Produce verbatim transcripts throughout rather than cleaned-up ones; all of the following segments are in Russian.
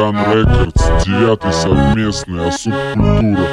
Титан Рекордс, девятый совместный о субкультурах.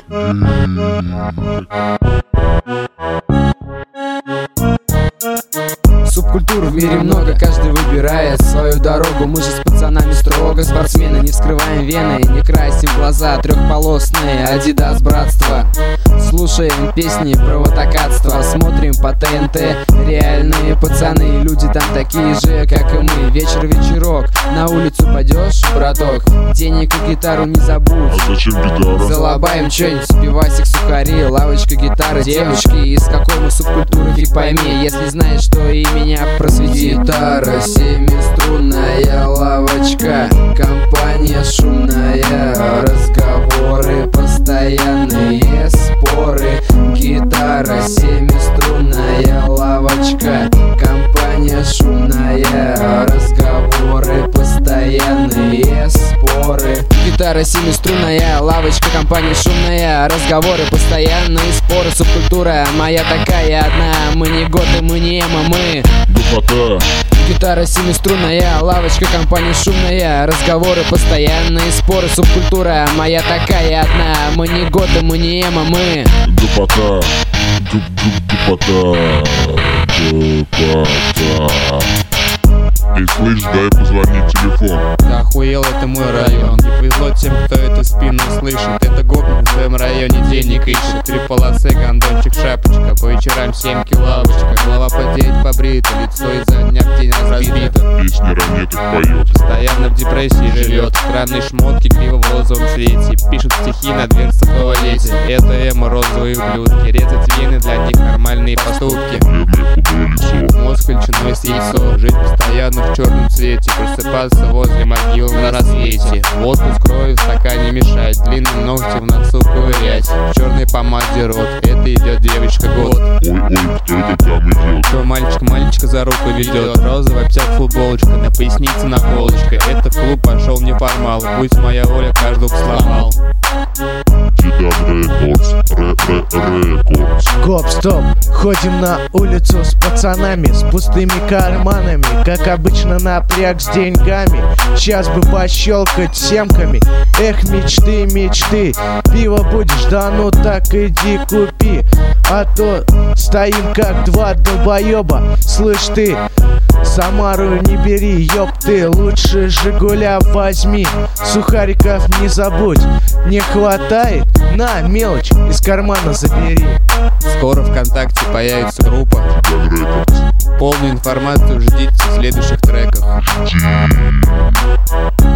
Субкультур в мире много, каждый выбирает свою дорогу. Мы же с пацанами строго спортсмены, не вскрываем вены, не красим глаза, трехполосные Адидас братство. Слушаем песни про ватакатство, смотрим по ТНТ. Реальные пацаны, люди там такие же, как и мы. Вечер-вечерок, на улицу пойдешь, браток, денег и гитару не забудь. А зачем гитара? Залобаем что-нибудь, пивасик, сухари, лавочка, гитара. Девушки, из какой мы субкультуры, фиг пойми. Если знаешь, что и меня просвети. Гитара, семиструнная лавочка, компания шумная, разговоры, постоянные споры. Гитара, семиструнная лавочка, компания шумная, разговоры, постоянные споры. Гитара, семиструнная лавочка, компания шумная, разговоры, постоянные споры. Субкультура моя такая одна, мы не готы, мы не эмо, мы духота. Гитара, семиструнная лавочка, компания шумная, разговоры, постоянные споры. Субкультура моя такая одна, мы не готы, мы не эмо, мы духота. Духота. Духота. Эй, слышь, дай позвонить телефон. Да охуел, это мой район. Не повезло тем, кто эту спину слышит. Это гопник в своем районе денег ищет. Три полосы, гондончик, шапочка. По вечерам семки, лавочка. Голова потеет, побрита, лицо изо дня в день разбито. Песни ранеток поет. Постоянно в депрессии живет. Странные шмотки, криво в розовом свете. Пишут стихи на дверцах в туалете. Это эмо, розовые ублюдки. Резать вены для них нормальные поступки. Бледное худое лицо. Мозг величиной с яйцо. Жить постоянно в черном цвете, просыпаться возле могил на рассвете. Отпуск крови в стакане мешать, длинные ногти в носу ковырять, в черной помаде рот, это идет девочка год. Ой, ой, кто это там идет? Кто мальчик мальчика за руку ведет, розовая обтяг футболочка, на пояснице наколочка. Это в клуб пошел неформал, будь моя воля, каждого сломал. Титан Рекордс, Рекордс. Гоп, стоп, ходим на улицу с пацанами, с пустыми карманами, как обычно напряг с деньгами. Сейчас бы пощелкать семками, эх, мечты, мечты. Пиво будешь, да ну так иди купи, а то стоим как два долбоеба. Слышь ты, Самару не бери, ёб ты, лучше Жигуля возьми. Сухариков не забудь, не хватает, на, мелочь из кармана забери. Скоро ВКонтакте появится группа. Титан Рекордс. Полную информацию ждите в следующих треках. Жди.